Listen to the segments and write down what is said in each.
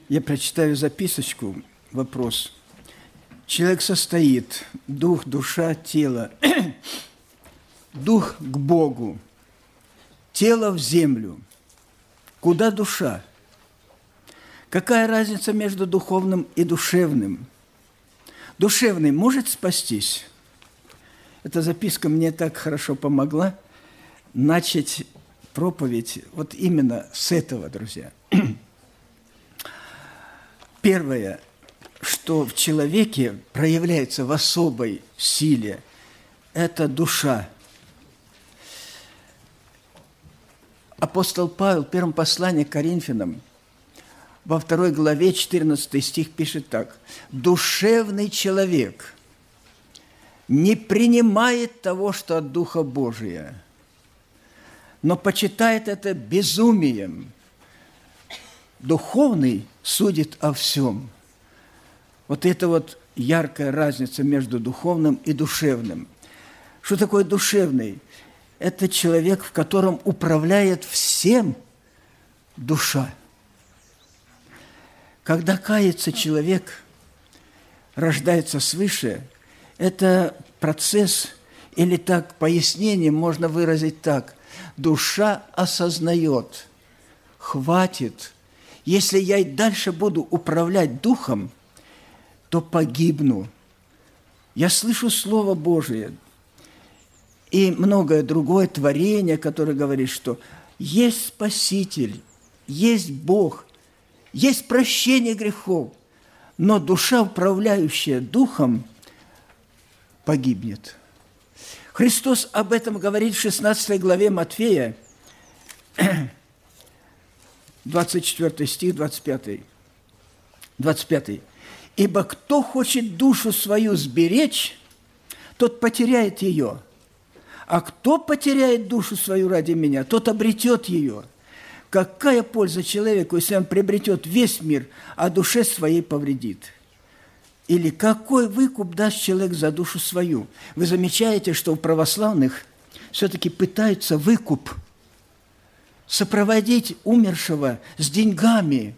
Я прочитаю записочку, вопрос. Человек состоит, дух, душа, тело. Дух к Богу, тело в землю. Куда душа? Какая разница между духовным и душевным? Душевный может спастись? Эта записка мне так хорошо помогла начать проповедь вот именно с этого, друзья. Первое, что в человеке проявляется в особой силе, это душа. Апостол Павел в первом послании к Коринфянам, во 2 главе 14 стих пишет так: «Душевный человек не принимает того, что от Духа Божия, но почитает это безумием. Духовный судит о всем». Вот это вот яркая разница между духовным и душевным. Что такое душевный? Это человек, в котором управляет всем душа. Когда кается человек, рождается свыше, это процесс, или так пояснение можно выразить так: душа осознает, хватит, если я и дальше буду управлять духом, то погибну. Я слышу Слово Божие и многое другое творение, которое говорит, что есть Спаситель, есть Бог, есть прощение грехов, но душа, управляющая духом, погибнет. Христос об этом говорит в 16 главе Матфея, 24 стих, 25. «Ибо кто хочет душу свою сберечь, тот потеряет ее, а кто потеряет душу свою ради меня, тот обретет ее. Какая польза человеку, если он приобретет весь мир, а душе своей повредит? Или какой выкуп даст человек за душу свою?» Вы замечаете, что у православных все-таки пытаются выкуп сопроводить умершего с деньгами.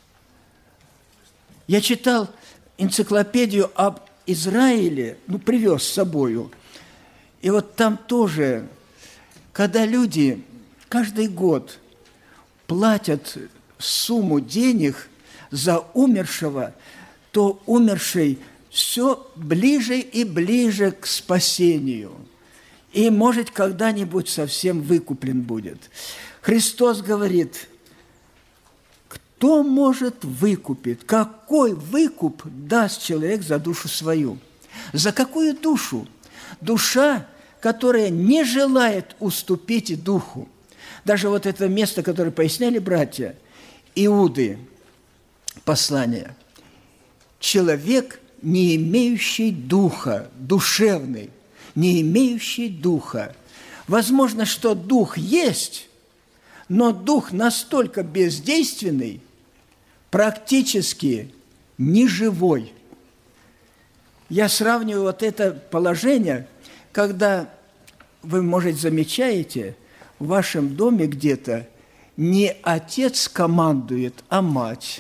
Я читал энциклопедию об Израиле, привез с собою. И вот там тоже, когда люди каждый год платят сумму денег за умершего, то умерший все ближе и ближе к спасению. И, может, когда-нибудь совсем выкуплен будет. Христос говорит: кто может выкупить? Какой выкуп даст человек за душу свою? За какую душу? Душа, которая не желает уступить духу. Даже вот это место, которое поясняли братья, Иуды, послание. Человек, не имеющий духа, душевный, не имеющий духа. Возможно, что дух есть, но дух настолько бездейственный, практически неживой. Я сравниваю вот это положение, когда вы, может, замечаете, в вашем доме где-то не отец командует, а мать.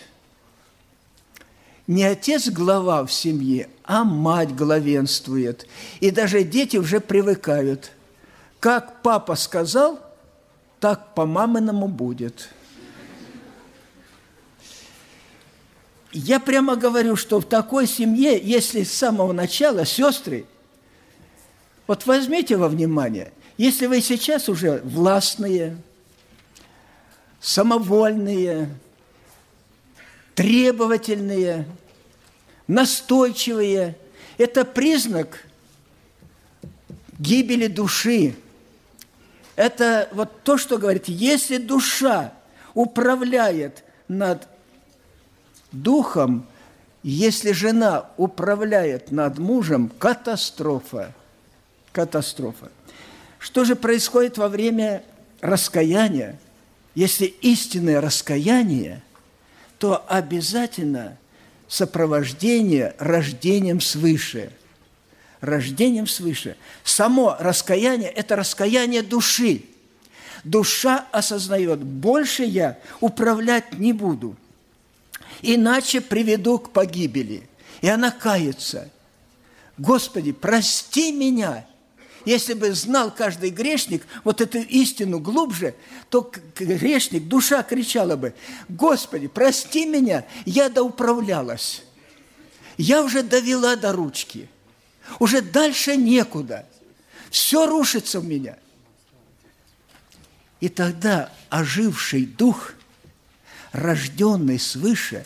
Не отец глава в семье, а мать главенствует. И даже дети уже привыкают. Как папа сказал, так по-маминому будет. Я прямо говорю, что в такой семье, если с самого начала, сестры, вот возьмите во внимание, если вы сейчас уже властные, самовольные, требовательные, настойчивые, это признак гибели души. Это вот то, что говорит, если душа управляет над духом, если жена управляет над мужем, катастрофа. Катастрофа. Что же происходит во время раскаяния? Если истинное раскаяние, то обязательно сопровождение рождением свыше. Рождением свыше. Само раскаяние – это раскаяние души. Душа осознает, больше я управлять не буду. иначе приведу к погибели. И она кается. Господи, прости меня. Если бы знал каждый грешник вот эту истину глубже, то грешник, душа кричала бы: Господи, прости меня, я доуправлялась. Я уже довела до ручки. Уже дальше некуда. Все рушится в меня. И тогда оживший дух, рожденный свыше,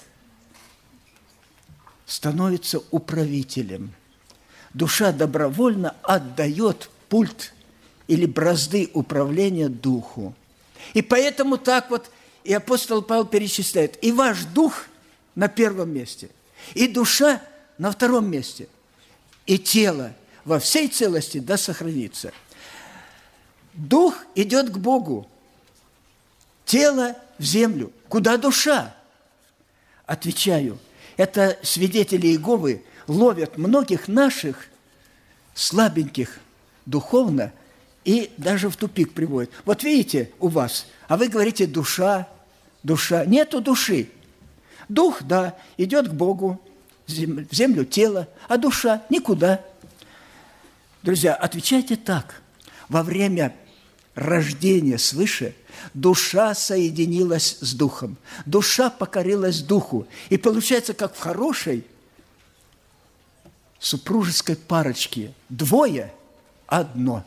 становится управителем. Душа добровольно отдает пульт или бразды управления духу. И поэтому так вот и апостол Павел перечисляет: и ваш дух на первом месте, и душа на втором месте, и тело во всей целости да сохранится. Дух идет к Богу, тело в землю. Куда душа? Отвечаю, это свидетели Иеговы ловят многих наших слабеньких духовно и даже в тупик приводят. Вот видите у вас, а вы говорите душа, душа. Нету души. Дух, да, идет к Богу, в землю тело, а душа никуда. Друзья, отвечайте так. Во время рождения свыше душа соединилась с духом. Душа покорилась духу. И получается, как в хорошей супружеской парочке. Двое – одно.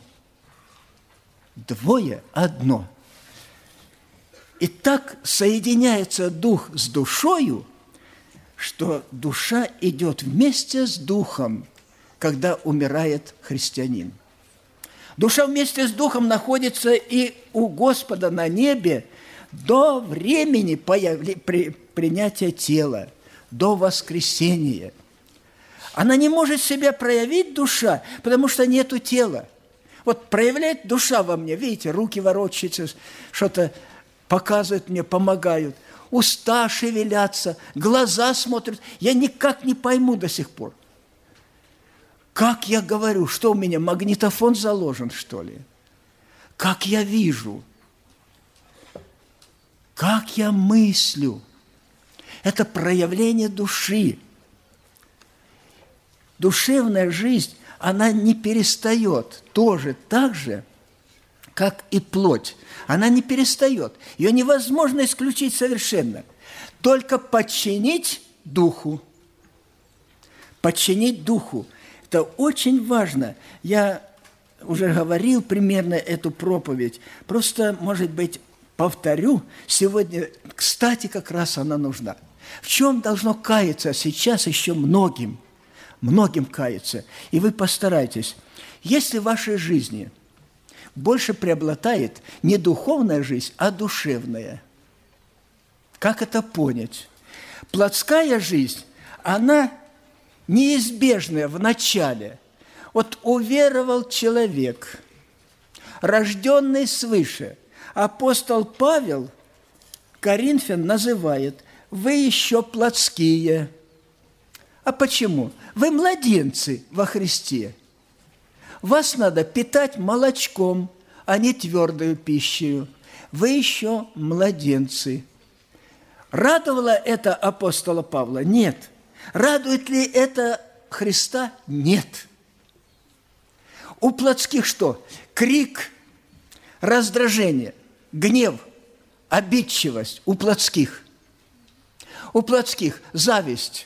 Двое – одно. И так соединяется дух с душою, что душа идет вместе с духом, когда умирает христианин. Душа вместе с духом находится и у Господа на небе до времени принятия тела, до воскресения. Она не может себя проявить, душа, потому что нету тела. Вот проявляет душа во мне, видите, руки ворочаются, что-то показывают мне, помогают. Уста шевелятся, глаза смотрят. Я никак не пойму до сих пор. Как я говорю, что у меня, магнитофон заложен, что ли? Как я вижу? Как я мыслю? Это проявление души. Душевная жизнь, она не перестает тоже так же, как и плоть. Она не перестает. Ее невозможно исключить совершенно. Только подчинить духу. Подчинить духу. Это очень важно. Я уже говорил примерно эту проповедь. Просто, может быть, повторю. Сегодня, кстати, как раз она нужна. В чем должно каяться сейчас еще многим каяться. И вы постарайтесь. Если в вашей жизни больше преобладает не духовная жизнь, а душевная. Как это понять? Плотская жизнь, она неизбежная в начале. Вот уверовал человек, рожденный свыше. Апостол Павел Коринфян называет: «Вы еще плотские». А почему? Вы младенцы во Христе. Вас надо питать молочком, а не твердою пищей. Вы еще младенцы. Радовало это апостола Павла? Нет. Радует ли это Христа? Нет. У плотских что? Крик, раздражение, гнев, обидчивость. У плотских. У плотских зависть.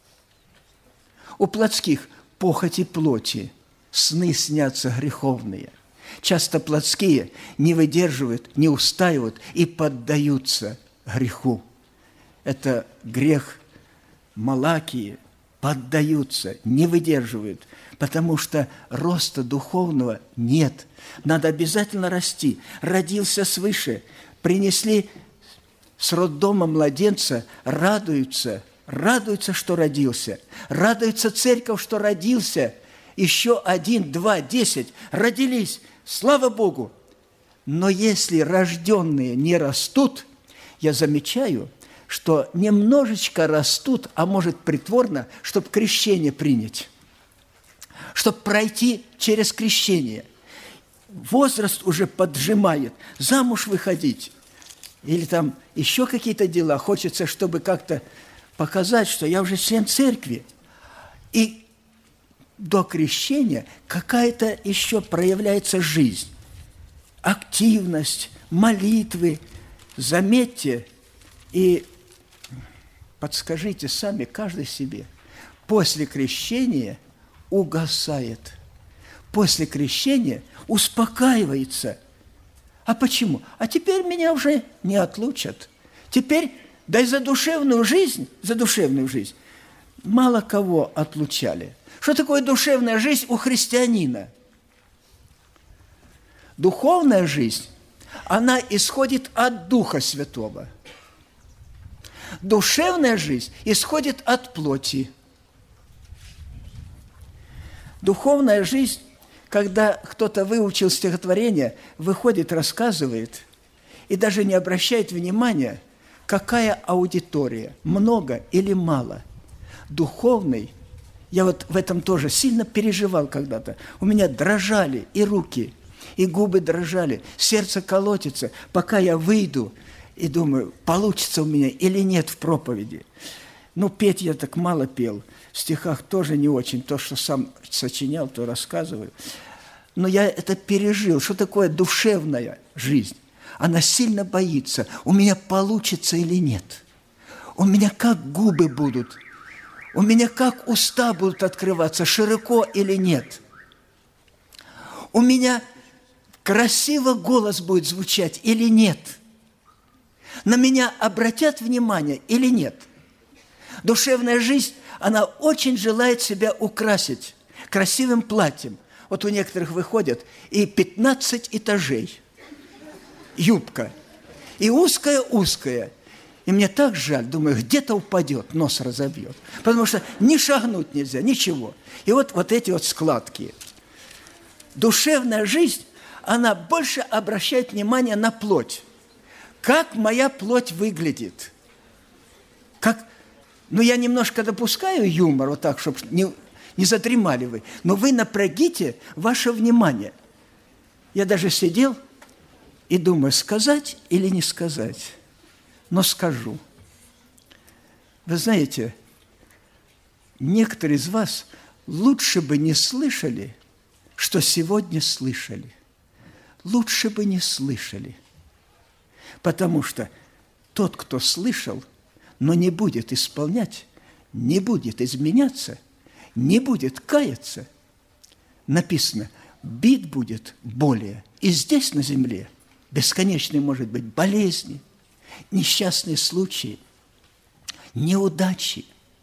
У плотских похоти плоти. Сны снятся греховные. Часто плотские не выдерживают, не устаивают и поддаются греху. Это грех Малакии. Поддаются, не выдерживают, потому что роста духовного нет. Надо обязательно расти. Родился свыше, принесли с роддома младенца, радуются, что родился. Радуется церковь, что родился. Еще 1, 2, 10 родились, слава Богу. Но если рожденные не растут, я замечаю, что немножечко растут, а может притворно, чтобы крещение принять, чтобы пройти через крещение. Возраст уже поджимает, замуж выходить или там еще какие-то дела. Хочется, чтобы как-то показать, что я уже член церкви. И до крещения какая-то еще проявляется жизнь, активность, молитвы. Заметьте и подскажите сами, каждый себе. После крещения угасает. После крещения успокаивается. А почему? А теперь меня уже не отлучат. Теперь, да и за душевную жизнь мало кого отлучали. Что такое душевная жизнь у христианина? Духовная жизнь, она исходит от Духа Святого. Душевная жизнь исходит от плоти. Духовная жизнь, когда кто-то выучил стихотворение, выходит, рассказывает, и даже не обращает внимания, какая аудитория, много или мало. Духовный, я вот в этом тоже сильно переживал когда-то. У меня дрожали и руки, и губы дрожали, сердце колотится, пока я выйду и думаю, получится у меня или нет в проповеди. Ну, петь я так мало пел, в стихах тоже не очень, то, что сам сочинял, то рассказываю. Но я это пережил. Что такое душевная жизнь? Она сильно боится, у меня получится или нет. У меня как губы будут, у меня как уста будут открываться, широко или нет. У меня красиво голос будет звучать или нет. На меня обратят внимание или нет. Душевная жизнь, она очень желает себя украсить красивым платьем. Вот у некоторых выходят и 15 этажей, юбка, и узкая-узкая. И мне так жаль, думаю, где-то упадет, нос разобьет. Потому что ни шагнуть нельзя, ничего. И вот эти вот складки. Душевная жизнь, она больше обращает внимание на плоть. Как моя плоть выглядит. Ну, я немножко допускаю юмор, вот так, чтобы не задремали вы. Но вы напрягите ваше внимание. Я даже сидел и думаю, сказать или не сказать. Но скажу. Вы знаете, некоторые из вас лучше бы не слышали, что сегодня слышали. Лучше бы не слышали. Потому что тот, кто слышал, но не будет исполнять, не будет изменяться, не будет каяться, написано, бит будет более. И здесь на земле бесконечные, может быть, болезни, несчастные случаи, неудачи.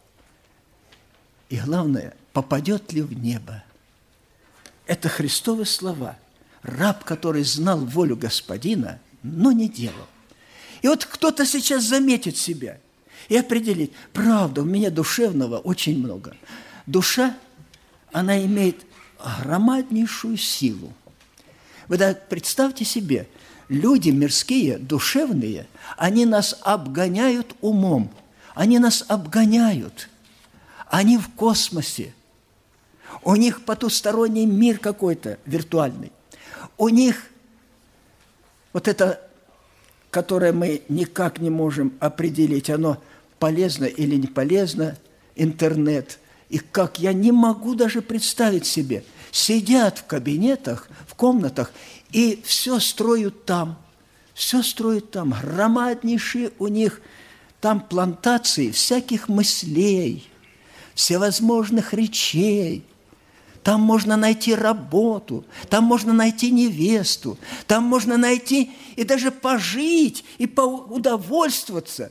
И главное, попадет ли в небо. Это Христовы слова. Раб, который знал волю Господина, но не делал. И вот кто-то сейчас заметит себя и определит, правда, у меня душевного очень много. Душа, она имеет громаднейшую силу. Вы представьте себе, люди мирские, душевные, они нас обгоняют умом, они нас обгоняют, они в космосе, у них потусторонний мир какой-то виртуальный, у них вот это, которое мы никак не можем определить, оно полезно или не полезно, интернет, и как я не могу даже представить себе, сидят в кабинетах, в комнатах, и все строят там, громаднейшие у них там плантации всяких мыслей, всевозможных речей. Там можно найти работу, там можно найти невесту, там можно найти и даже пожить, и поудовольствоваться.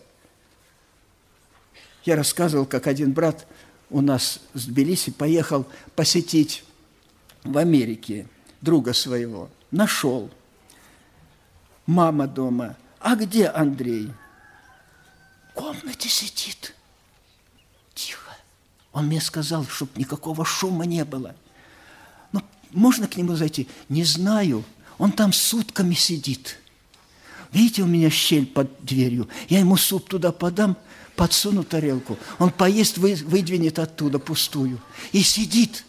Я рассказывал, как один брат у нас с Тбилиси поехал посетить в Америке друга своего. Нашел. Мама дома. А где Андрей? В комнате сидит. Тихо. Он мне сказал, чтобы никакого шума не было. Ну, можно к нему зайти? Не знаю. Он там сутками сидит. Видите, у меня щель под дверью. Я ему суп туда подам, подсуну тарелку. Он поест, выдвинет оттуда пустую. И сидит.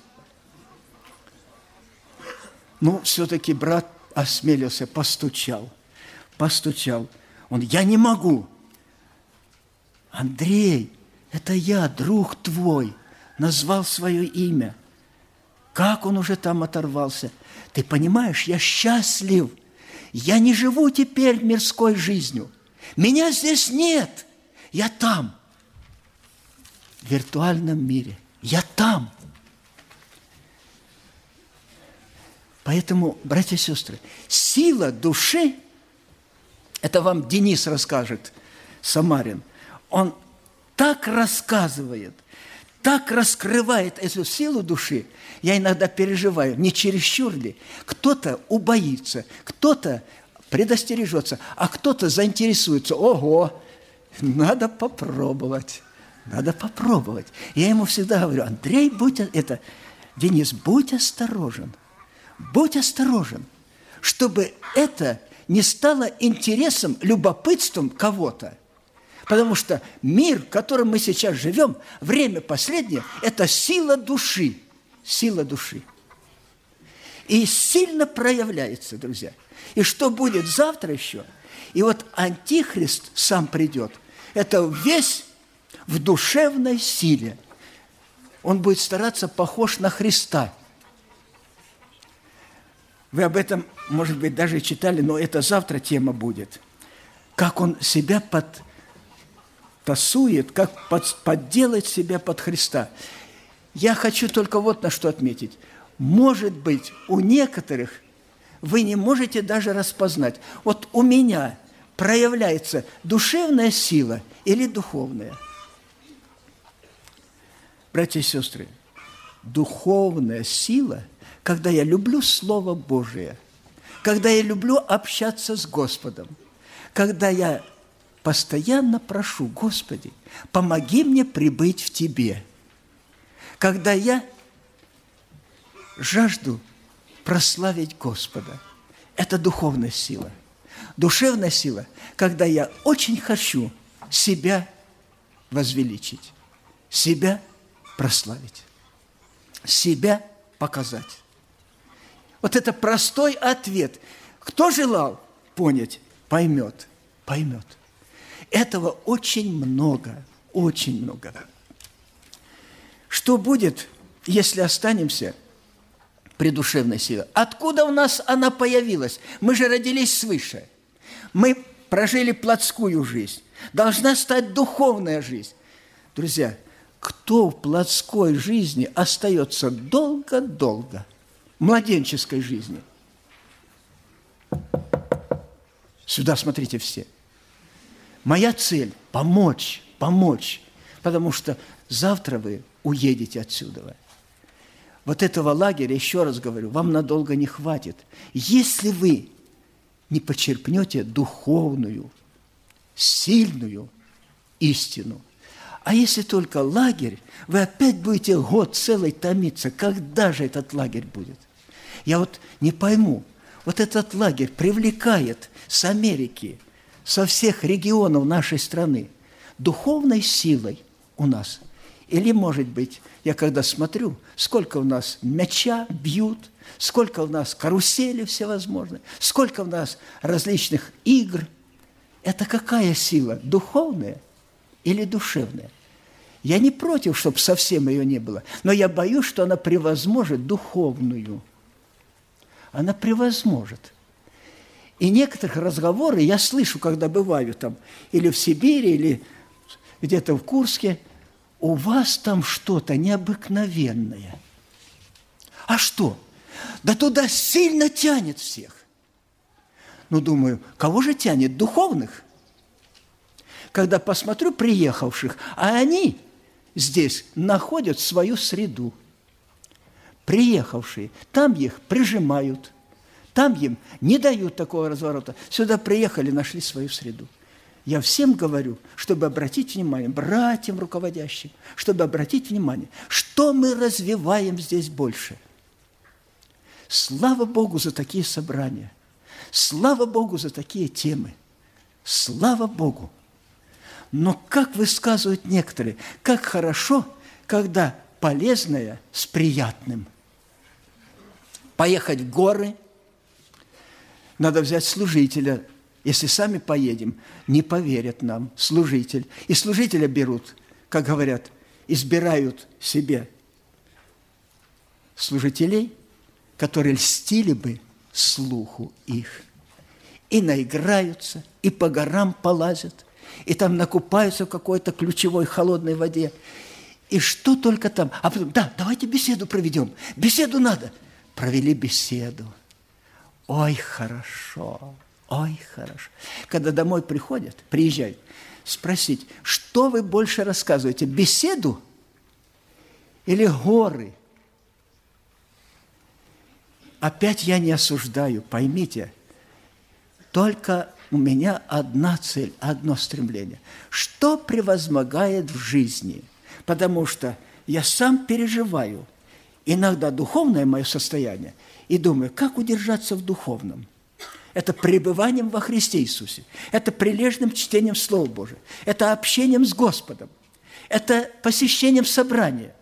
Ну, все-таки брат осмелился, постучал. Он, я не могу. Андрей, Это я, друг твой, назвал свое имя. Как он уже там оторвался? Ты понимаешь, я счастлив. Я не живу теперь мирской жизнью. Меня здесь нет. Я там, в виртуальном мире. Я там. Поэтому, братья и сестры, сила души, это вам Денис расскажет, Самарин, он так рассказывает, так раскрывает эту силу души, я иногда переживаю, не чересчур ли? Кто-то убоится, кто-то предостережется, а кто-то заинтересуется. Ого, надо попробовать, надо попробовать. Я ему всегда говорю: Андрей, Денис, будь осторожен, чтобы это не стало интересом, любопытством кого-то. Потому что мир, в котором мы сейчас живем, время последнее, это сила души. Сила души. И сильно проявляется, друзья. И что будет завтра еще? И вот Антихрист сам придет. Это весь в душевной силе. Он будет стараться похож на Христа. Вы об этом, может быть, даже читали, но это завтра тема будет. Как он себя тасует, как подделать себя под Христа. Я хочу только вот на что отметить. Может быть, у некоторых вы не можете даже распознать. Вот у меня проявляется душевная сила или духовная. Братья и сестры, духовная сила, когда я люблю Слово Божие, когда я люблю общаться с Господом, когда я постоянно прошу: Господи, помоги мне пребыть в Тебе. Когда я жажду прославить Господа. Это духовная сила. Душевная сила, когда я очень хочу себя возвеличить, себя прославить, себя показать. Вот это простой ответ. Кто желал понять, поймет. Этого очень много, очень много. Что будет, если останемся при душевной силе? Откуда у нас она появилась? Мы же родились свыше. Мы прожили плотскую жизнь. Должна стать духовная жизнь. Друзья, кто в плотской жизни остается долго-долго? В младенческой жизни. Сюда смотрите все. Моя цель – помочь, потому что завтра вы уедете отсюда. Вот этого лагеря, еще раз говорю, вам надолго не хватит. Если вы не почерпнете духовную, сильную истину, а если только лагерь, вы опять будете год целый томиться. Когда же этот лагерь будет? Я вот не пойму. Вот этот лагерь привлекает с Америки, со всех регионов нашей страны духовной силой у нас. Или, может быть, я когда смотрю, сколько у нас мяча бьют, сколько у нас карусели всевозможные, сколько у нас различных игр. Это какая сила? Духовная или душевная? Я не против, чтобы совсем ее не было, но я боюсь, что она превозможет духовную. Она превозможет. И некоторых разговоры я слышу, когда бываю там, или в Сибири, или где-то в Курске, у вас там что-то необыкновенное. А что? Да туда сильно тянет всех. Ну, думаю, кого же тянет? Духовных? Когда посмотрю приехавших, а они здесь находят свою среду. Приехавшие, там их прижимают, там им не дают такого разворота. Сюда приехали, нашли свою среду. Я всем говорю, чтобы обратить внимание, братьям руководящим, чтобы обратить внимание, что мы развиваем здесь больше. Слава Богу за такие собрания. Слава Богу за такие темы. Слава Богу. Но, как высказывают некоторые, как хорошо, когда полезное с приятным. Поехать в горы, надо взять служителя. Если сами поедем, не поверят нам, служитель. И служителя берут, как говорят, избирают себе служителей, которые льстили бы слуху их. И наиграются, и по горам полазят, и там накупаются в какой-то ключевой холодной воде. И что только там. А потом, да, давайте беседу проведем. Беседу надо. Провели беседу. Ой, хорошо, ой, хорошо. Когда домой приезжают, спросить, что вы больше рассказываете, беседу или горы? Опять я не осуждаю, поймите, только у меня одна цель, одно стремление. Что превозмогает в жизни? Потому что я сам переживаю иногда духовное мое состояние и думаю, как удержаться в духовном? Это пребыванием во Христе Иисусе, это прилежным чтением Слова Божия, это общением с Господом, это посещением собрания.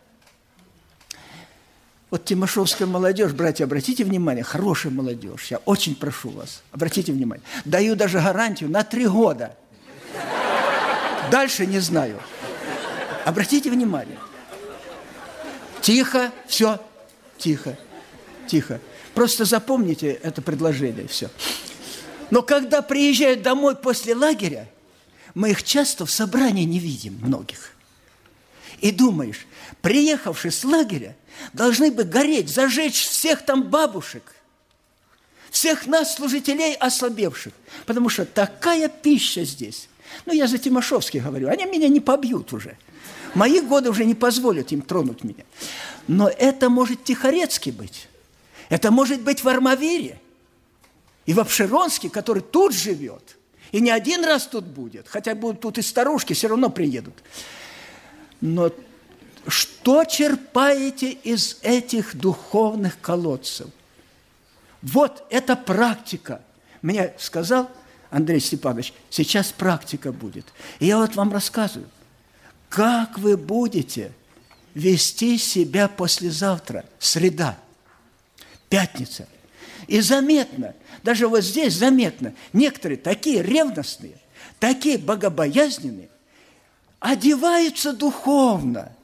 Вот тимошевская молодежь, братья, обратите внимание, хорошая молодежь, я очень прошу вас, обратите внимание, даю даже гарантию на 3 года. Дальше не знаю. Обратите внимание. Тихо, все, тихо, тихо. Просто запомните это предложение, все. Но когда приезжают домой после лагеря, мы их часто в собрании не видим, многих. И думаешь, приехавшие с лагеря, должны бы гореть, зажечь всех там бабушек, всех нас, служителей, ослабевших. Потому что такая пища здесь. Ну, я за Тимошевских говорю, они меня не побьют уже. Мои годы уже не позволят им тронуть меня. Но это может Тихорецкий быть. Это может быть в Армавире. И в Обширонске, который тут живет. И не один раз тут будет. Хотя будут тут и старушки, все равно приедут. Но что черпаете из этих духовных колодцев? Вот это практика. Мне сказал Андрей Степанович, сейчас практика будет. И я вот вам рассказываю, как вы будете вести себя послезавтра, среда, пятница. И заметно, даже вот здесь заметно, некоторые такие ревностные, такие богобоязненные, одеваются духовно.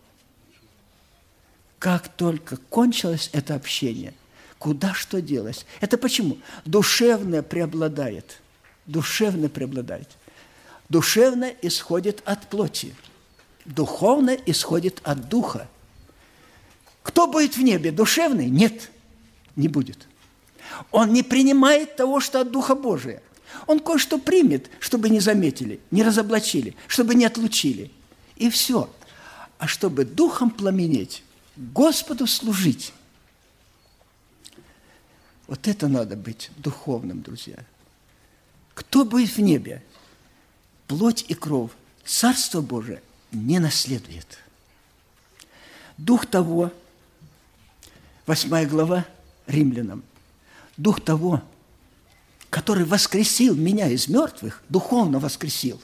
Как только кончилось это общение, куда что делось? Это почему? Душевное преобладает. Душевное преобладает. Душевное исходит от плоти. Духовное исходит от духа. Кто будет в небе? Душевный? Нет, не будет. Он не принимает того, что от Духа Божия. Он кое-что примет, чтобы не заметили, не разоблачили, чтобы не отлучили. И все. А чтобы духом пламенеть, Господу служить, вот это надо быть духовным, друзья. Кто будет в небе? Плоть и кровь. Царство Божие не наследует. Дух того, 8 глава Римлянам, Дух того, который воскресил меня из мертвых, духовно воскресил,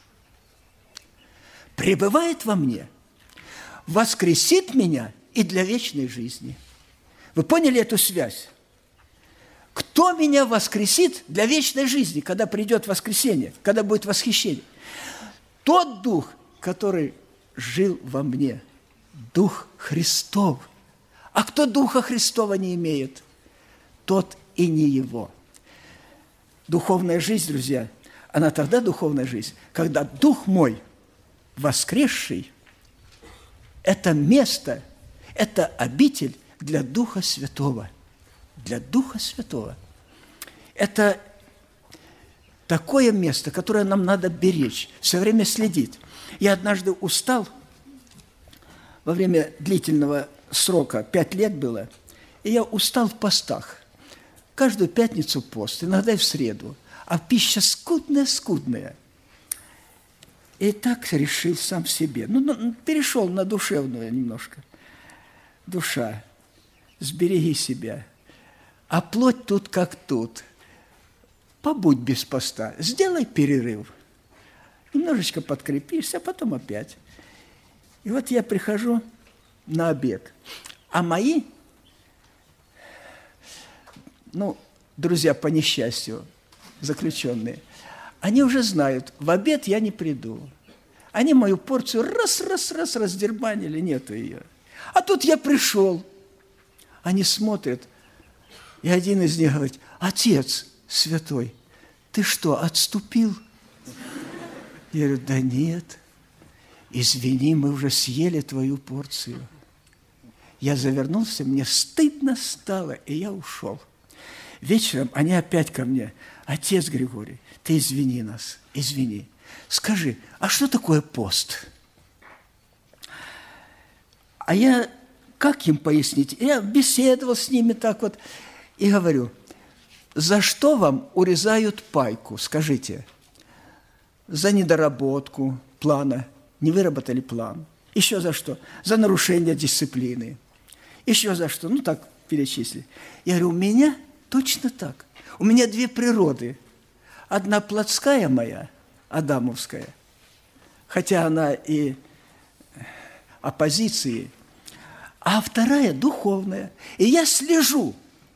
пребывает во мне, воскресит меня и для вечной жизни. Вы поняли эту связь? Кто меня воскресит для вечной жизни, когда придет воскресение, когда будет восхищение? Тот Дух, который жил во мне, Дух Христов. А кто Духа Христова не имеет, тот и не его. Духовная жизнь, друзья, она тогда духовная жизнь, когда Дух мой, воскресший, это место, это обитель для Духа Святого. Для Духа Святого. Это такое место, которое нам надо беречь, все время следить. Я однажды устал, во время длительного срока, 5 лет было, и я устал в постах. Каждую пятницу пост, иногда и в среду. А пища скудная. И так решил сам в себе. Перешел на душевную немножко. Душа, сбереги себя. А плоть тут как тут. Побудь без поста, сделай перерыв. Немножечко подкрепишься, а потом опять. И вот я прихожу на обед. А мои, друзья по несчастью, заключенные, они уже знают, в обед я не приду. Они мою порцию раз раздербанили, нету ее. А тут я пришел. Они смотрят, и один из них говорит: отец святой, ты что, отступил? Я говорю: да нет, извини, мы уже съели твою порцию. Я завернулся, мне стыдно стало, и я ушел. Вечером они опять ко мне: отец Григорий, ты извини нас, извини. Скажи, а что такое пост? А я, как им пояснить? Я беседовал с ними так вот и говорю: за что вам урезают пайку, скажите? За недоработку плана, не выработали план. Еще за что? За нарушение дисциплины. Еще за что? Ну, так перечислили. Я говорю: у меня точно так. У меня две природы. Одна плотская моя, адамовская, хотя она и оппозиции, а вторая духовная. И я слежу.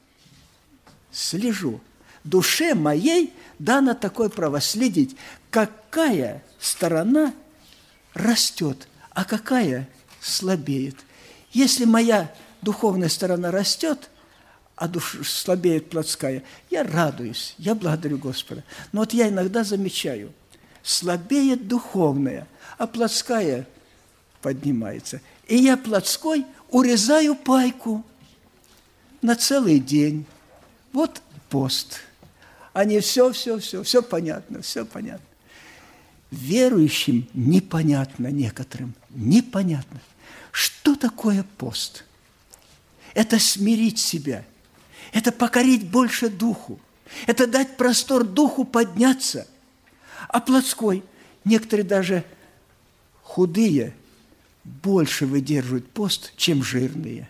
Душе моей дано такое право следить, какая сторона растет, а какая слабеет. Если моя духовная сторона растет, а слабеет плотская, я радуюсь, я благодарю Господа. Но вот я иногда замечаю, слабеет духовная, а плотская поднимается. И я плотской урезаю пайку на целый день. Вот пост. Они все понятно, все понятно. Верующим непонятно некоторым, непонятно. Что такое пост? Это смирить себя, это покорить больше духу, это дать простор духу подняться. А плотской, некоторые даже худые, больше выдерживают пост, чем жирные.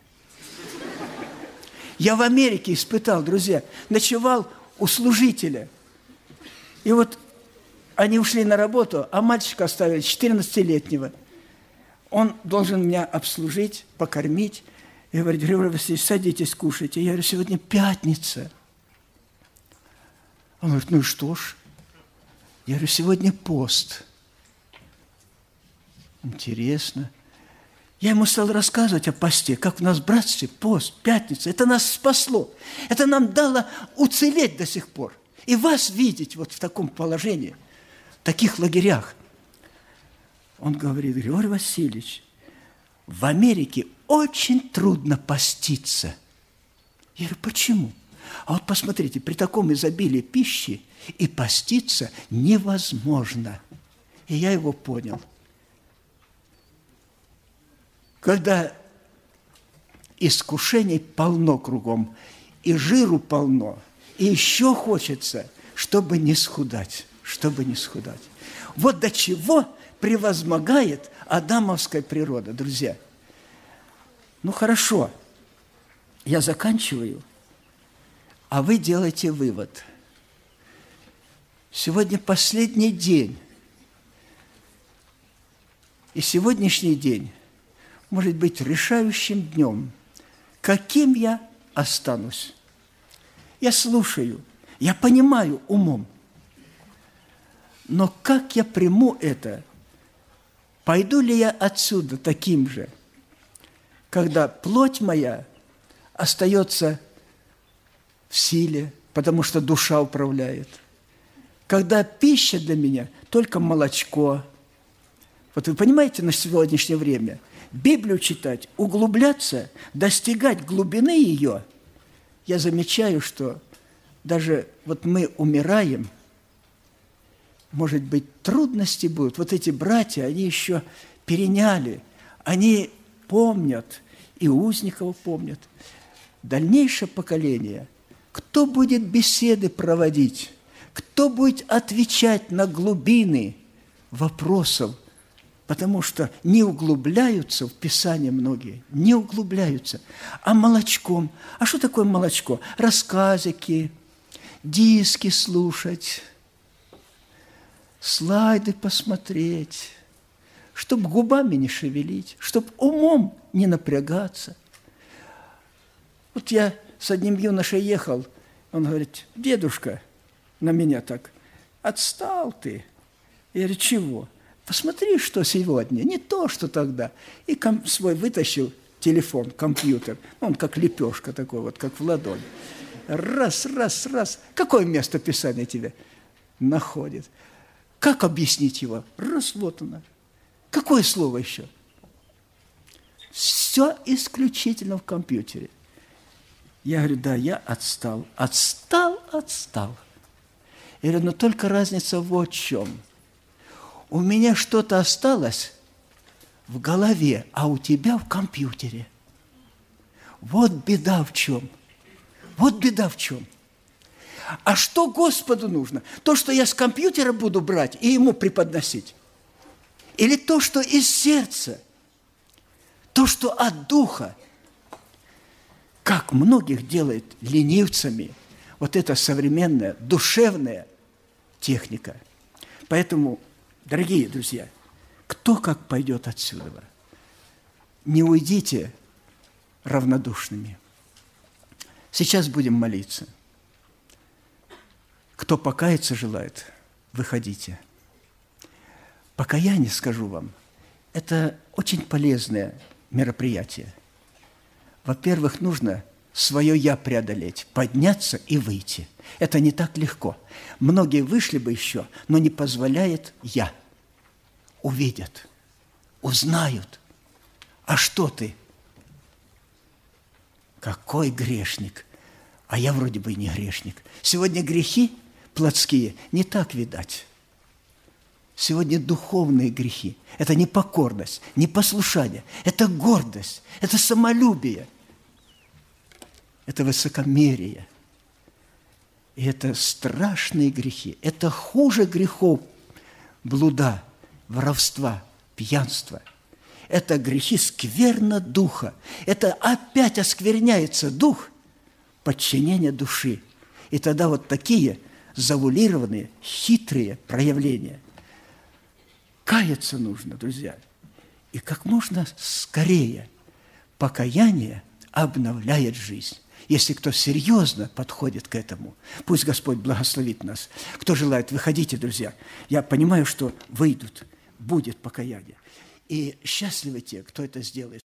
Я в Америке испытал, друзья, ночевал у служителя. И вот они ушли на работу, а мальчика оставили 14-летнего. Он должен меня обслужить, покормить. И говорит: Григорий Васильевич, садитесь, кушайте. Я говорю: сегодня пятница. Он говорит: ну и что ж? Я говорю: сегодня пост. Интересно. Я ему стал рассказывать о посте, как у нас в братстве пост, пятница. Это нас спасло. Это нам дало уцелеть до сих пор. И вас видеть вот в таком положении, в таких лагерях. Он говорит: Григорий Васильевич, в Америке очень трудно поститься. Я говорю: почему? А вот посмотрите, при таком изобилии пищи и поститься невозможно. И я его понял. Когда искушений полно кругом, и жиру полно, и еще хочется, чтобы не схудать, Вот до чего превозмогает адамовская природа, друзья. Ну, хорошо, я заканчиваю, а вы делаете вывод. Сегодня последний день, и сегодняшний день может быть решающим днем, каким я останусь. Я слушаю, я понимаю умом, но как я приму это? Пойду ли я отсюда таким же, когда плоть моя остается в силе, потому что душа управляет, когда пища для меня только молочко. Вот вы понимаете, на сегодняшнее время Библию читать, углубляться, достигать глубины ее, я замечаю, что даже вот мы умираем, может быть, трудности будут. Вот эти братья, они еще переняли, они помнят, и Узникова помнят. Дальнейшее поколение, кто будет беседы проводить, кто будет отвечать на глубины вопросов, потому что не углубляются в Писание многие, не углубляются. А молочком, а что такое молочко? Рассказики, диски слушать, слайды посмотреть, чтобы губами не шевелить, чтобы умом не напрягаться. Вот я с одним юношей ехал, он говорит: дедушка, на меня так: отстал ты. Я говорю: чего? Посмотри, что сегодня, не то, что тогда. И свой вытащил телефон, компьютер. Он как лепешка такой, вот как в ладонь. Раз. Какое место Писания тебе находит? Как объяснить его? Раз, вот оно. Какое слово еще? Все исключительно в компьютере. Я говорю, да, я отстал. Я говорю, но только разница вот в чем. У меня что-то осталось в голове, а у тебя в компьютере. Вот беда в чем. А что Господу нужно? То, что я с компьютера буду брать и Ему преподносить? Или то, что из сердца? То, что от Духа? Как многих делает ленивцами вот эта современная душевная техника. Поэтому, дорогие друзья, кто как пойдет отсюда, не уйдите равнодушными. Сейчас будем молиться. Кто покаяться желает, выходите. Покаяние, скажу вам, это очень полезное мероприятие. Во-первых, нужно свое «я» преодолеть, подняться и выйти. Это не так легко. Многие вышли бы еще, но не позволяет «я». Увидят, узнают. А что ты? Какой грешник? А я вроде бы и не грешник. Сегодня грехи плотские не так видать. Сегодня духовные грехи. Это непокорность, непослушание, это гордость, это самолюбие, это высокомерие. И это страшные грехи. Это хуже грехов блуда, воровства, пьянства. Это грехи скверно духа. Это опять оскверняется дух подчинения души. И тогда вот такие завуалированные, хитрые проявления. Каяться нужно, друзья. И как можно скорее. Покаяние обновляет жизнь. Если кто серьезно подходит к этому, пусть Господь благословит нас. Кто желает, выходите, друзья. Я понимаю, что выйдут, будет покаяние. И счастливы те, кто это сделает.